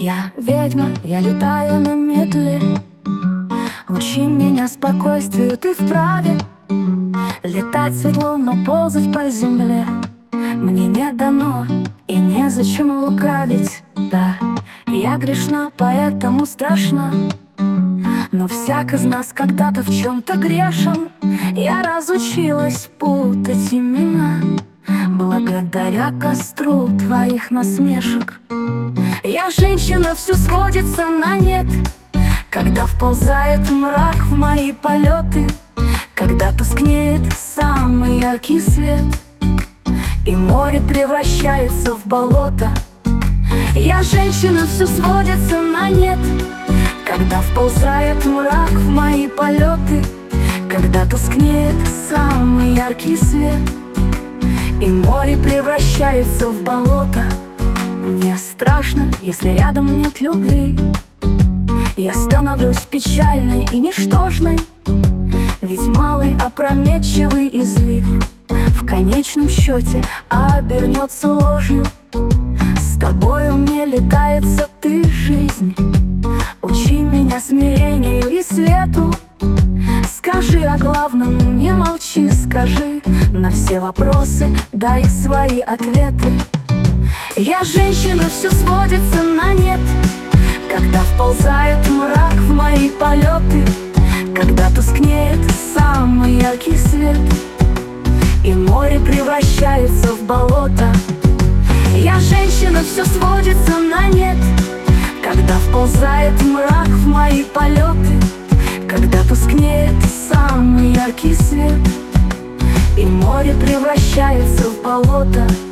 Я ведьма, я летаю на метле. Учи меня спокойствию, ты вправе летать светло, но ползать по земле мне не дано, и незачем лукавить. Да, я грешна, поэтому страшна, но всяк из нас когда-то в чем-то грешен. Я разучилась путать имена благодаря костру твоих насмешек. Я женщина, все сводится на нет, когда вползает мрак в мои полеты, когда тускнеет самый яркий свет, и море превращается в болото. Я женщина, все сводится на нет, когда вползает мрак в мои полеты, когда тускнеет самый яркий свет, и море превращается в болото. Мне страшно, если рядом нет любви. Я становлюсь печальной и ничтожной, ведь малый опрометчивый излив в конечном счете обернется ложью. С тобою мне летается ты, жизнь. Учи меня смирению и свету. Скажи о главном, не молчи, скажи на все вопросы, дай свои ответы. Я женщина, все сводится на нет, когда вползает мрак в мои полеты, когда тускнеет самый яркий свет, и море превращается в болото. Я женщина, все сводится на нет, когда вползает мрак в мои полеты, когда тускнеет самый яркий свет, и море превращается в болото.